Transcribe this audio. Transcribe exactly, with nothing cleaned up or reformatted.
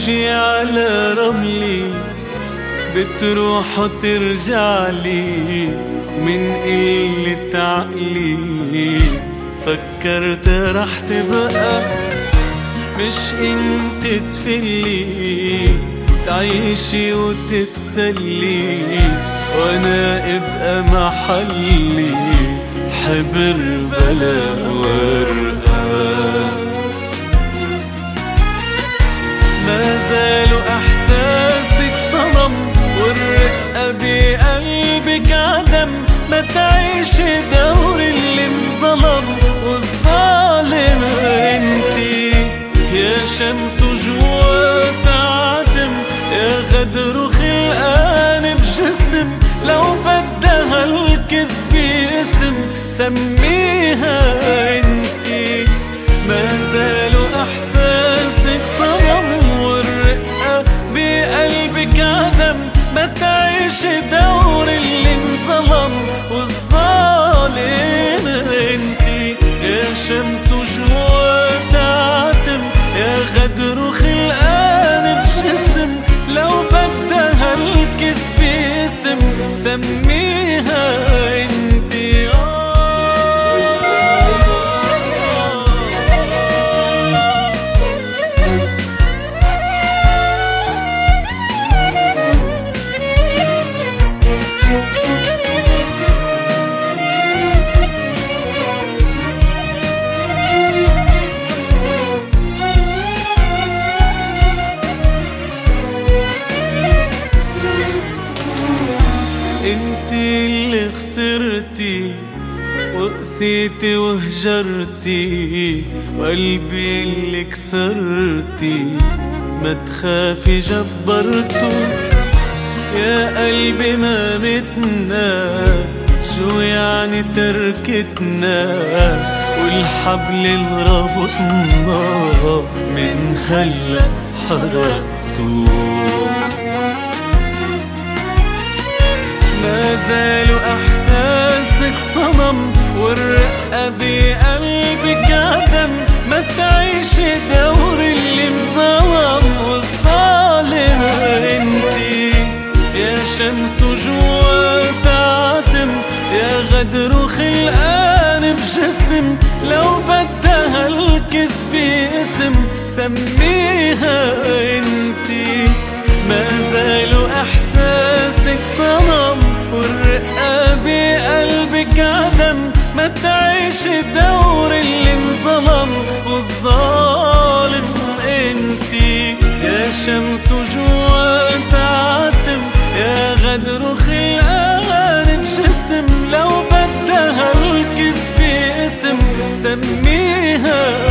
موجي على رملي بتروح وترجعلي من قلة عقلي. فكرت رح تبقى مش انت تفلي تعيشي وتتسلي وانا ابقى محلي حبر بلا ورقة. ما زالوا احساسك صنم والرقة بقلبك عدم. ما تعيشي دور اللي انظلم والظالم انتي يا شمس جوات عدم يا غدر خلقان بجسم. لو بدها الكذب اسم سميها انتي. ما زالوا احساسك صنم والرقة بقلبك عدم. ما تعيشي دور اللي انظلم والظالم انتي يا شمس جوات عتم يا غدر خلقان بجسم. لو بدها الكذب اسم سميها انتي. انتي اللي خسرتي وقسيتي وهجرتي وقلبي اللي كسرتي. ما تخافي جبرته يا قلبي ما متنا. شو يعني تركتنا والحبل اللي ربطنا من هلا حرقته. ما زالوا احساسك صنم والرقة بقلبك عدم. ما تعيشي دور اللي انظلم والظالم انتي يا شمس جوات عتم يا غدر خلقان بجسم. لو بدها الكذب اسم سميها انتي. ما زالوا احساسك صنم والرقة بقلبك عدم. ما تعيشي دور اللي انظلم والظالم انتي يا شمس جوات عتم يا غدر خلقان بجسم. لو بدها الكذب اسم سميها